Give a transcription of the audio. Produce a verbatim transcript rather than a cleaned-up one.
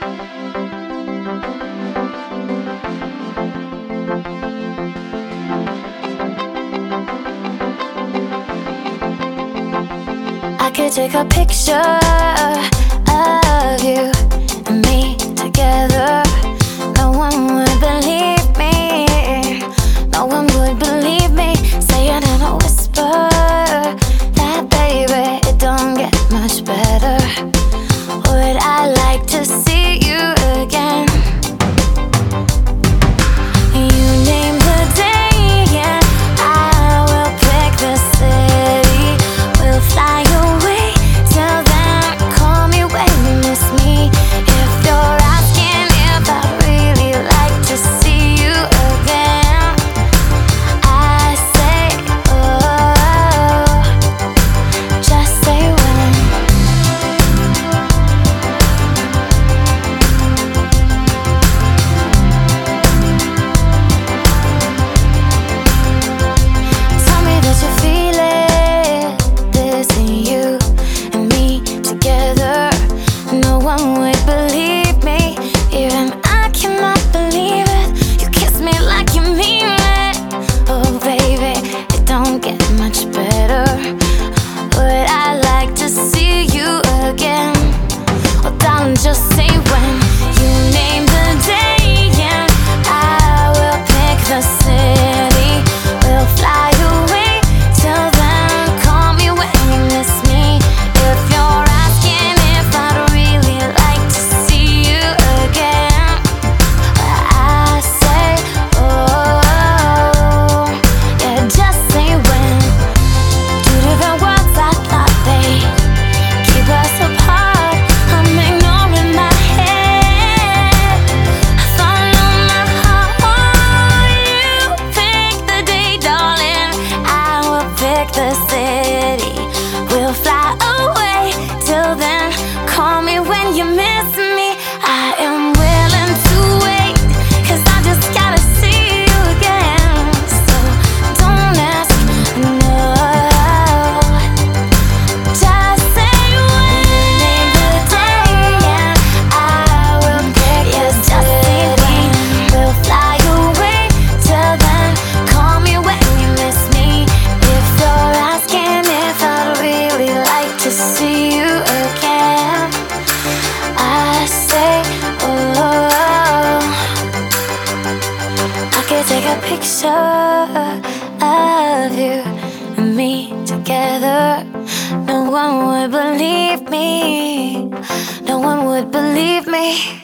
I could take a picture of you and me together. No one would believe me. No one would believe me. Saying in a whisper that, baby, it don't get much better. Would I like to see you again? You name the day and I will pick the city. We'll fly away till then. Call me when you miss me. If you're asking if I'd really like to see you again, I say, oh, just say when. Tell me that you feel it, this and you and me together. No one would believe me, even I cannot believe it. You kiss me like you mean it. Oh baby, it don't get much better. Would I like to see you again? Oh darling, just say when. You name the day and I will pick the city. We'll fly away till then. Call me when you miss me. If you're asking if I'd really like to see you again, I say, oh, yeah, just say when. Two different worlds, I thought they keep us apart. I'm ignoring my head. I follow my heart. You pick the day, darling. I will pick the city. We'll fly away till then. Call me when you miss me. I am willing to wait, 'cause I just gotta see you again. So don't ask, no. Just say when. Name the day and I will pick the city. We'll fly away till then. Call me when you miss me. If you're asking if I'd really like to see you again, I say, oh, I could take a picture of you and me together. No one would believe me. No one would believe me.